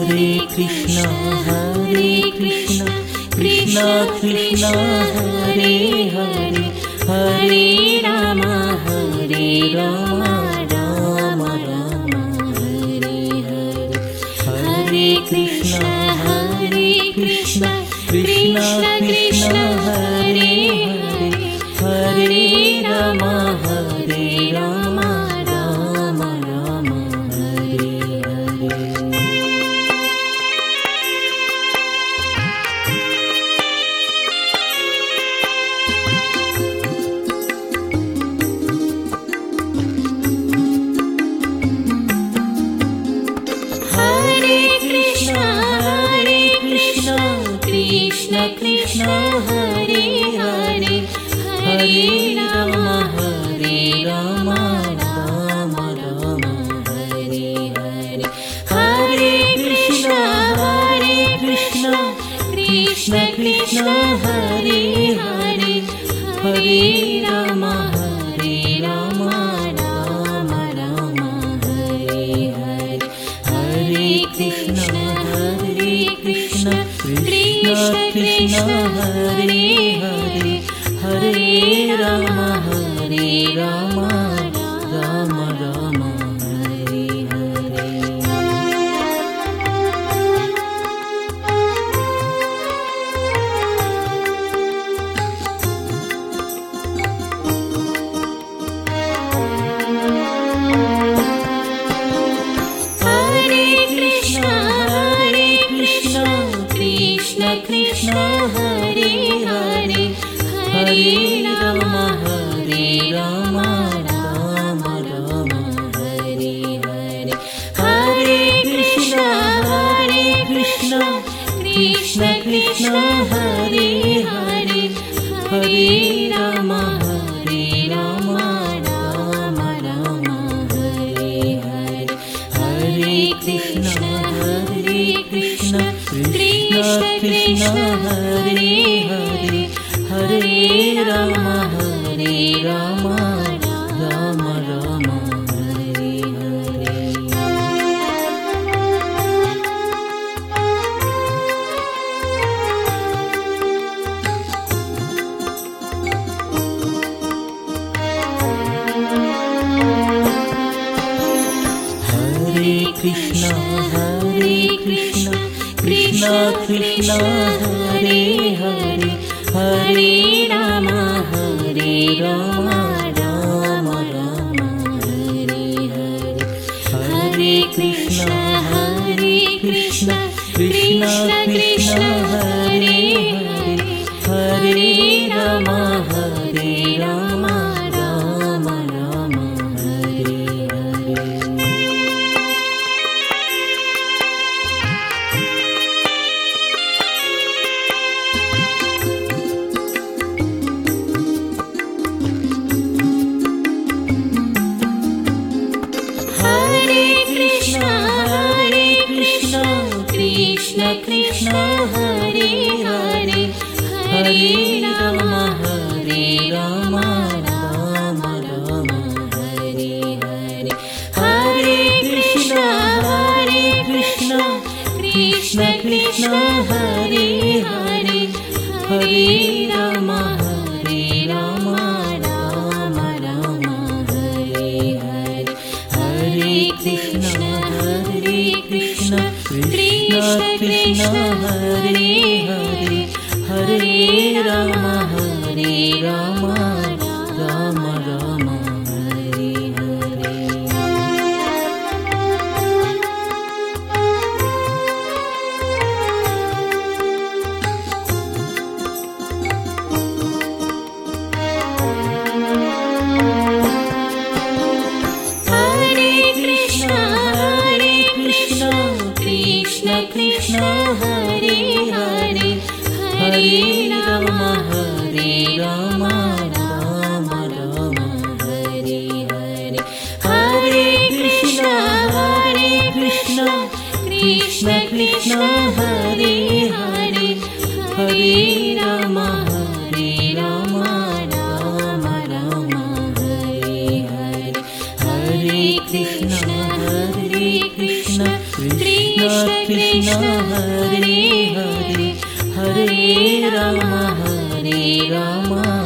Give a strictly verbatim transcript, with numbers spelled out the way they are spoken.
Hare Krishna, Hare Krishna, Krishna Krishna, Hare Hare, Hare Rama, Hare Rama, Rama Rama, Hare Hare. Hare Krishna, Hare Krishna, Krishna Krishna, Hare Hare, Hare Rama, Hare Rama, Rama Rama, Hare Hare. Hare Krishna, Hare Krishna, Krishna Krishna, Hare Hare, Hare Rama, Hare Rama, Rama Rama, Hare Hare. Hare Krishna, Hare Krishna, Krishna Krishna, Hare Hare, Hare Rama, Hare Rama, Rama Rama, Hare Hare. Hare Krishna, Hare Krishna, Krishna Krishna, Hare Hare, Hare Rama, Hare Rama, Rama Rama, Hare Hare. Hare Krishna, Hare Krishna, Krishna Krishna, Hare Hare, Hare Rama, Hare Rama, Rama Rama, Hare Hare. Hare Krishna, Hare Krishna, Krishna Krishna, Hare Hare, Hare Rama, Hare Rama, Rama Rama, Hare Hare. Hare Krishna, Hare Krishna, Krishna Krishna, Hare Hare, Hare Rama, Hare Rama, Rama Rama, Hare Hare. Hare Krishna, Hare Krishna, Krishna Krishna, Hare Hare, Hare Rama, Hare Rama, Rama Rama, Hare Hare. Hare Krishna, Hare Krishna, Krishna Krishna, Hare Hare, Hare Rama, Hare Rama, Rama Rama, Hare Hare. Hare Krishna, Hare Krishna, Krishna Krishna, Hare Hare, Hare Rama, Hare Rama, Rama Rama, Hare Hare. Hare Krishna, Hare Krishna, Krishna Krishna, Hare Hare, Hare Rama, Hare Rama, Rama Rama, Hare Hare. Hare Krishna, Hare Krishna, Krishna Krishna, Hare Hare, Hare Rama, Hare Rama, Rama Rama, Hare Hare. Hare Krishna, Hare Krishna, Krishna Krishna, Hare Hare, Hare Rama, Hare Rama, Rama Rama, Hare Hare. Hare Krishna, Hare Krishna, Krishna Krishna, Hare Hare, Hare Rama, Hare Rama, Rama Rama, Hare Hare. Hare Krishna Hare Krishna Krishna Krishna Hare Hare Hare Ram Hare Ram